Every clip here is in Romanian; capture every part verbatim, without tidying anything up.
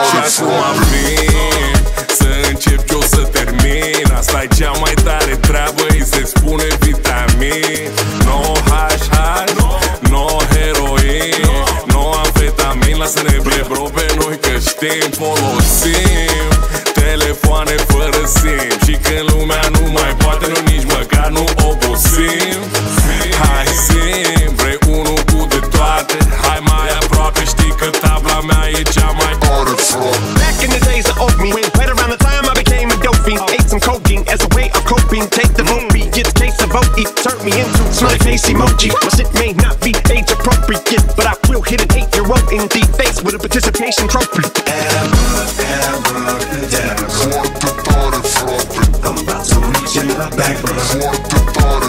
Și acum vin să încep eu să termin. Asta-i cea mai tare treabă, îi se spune vitamin. No hash hash, no heroin, no amfetamin. Lasă-ne bre bro pe noi că știm. Folosim telefoane fără sim și când lumea nu mai poate, noi nici măcar nu obosim. Hai sim, vrei unul cu de toate, hai mai aproape, știi că tabla mea e cea mai tare, frate. Back in the days of oatmeal, right around the time I became a dope fiend. Ate some cocaine as a way of coping. Take the vote beat, get the case of vote eat. Turned me into smiley face emoji. My shit may not be age appropriate, but I will hit an eight-year-old in the face with a participation trophy. Foarte tare, frate. I'm about to reach in my back, bro. Foarte tare,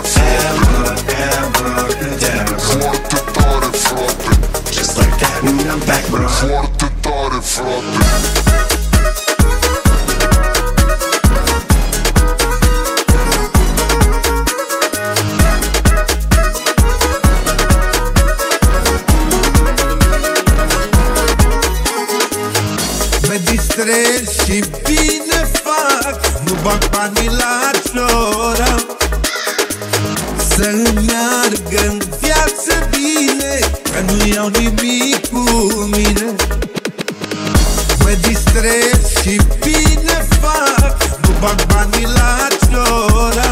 frate. Foarte tare, frate. Just like that, and I'm back, bro. Foarte tare, frate. Mă distrez și bine fac, nu bag banii la cioră. Să-mi meargă în viață bine, că nu iau nimic cu mine. Mă distrez și bine fac, nu bag banii la cioră.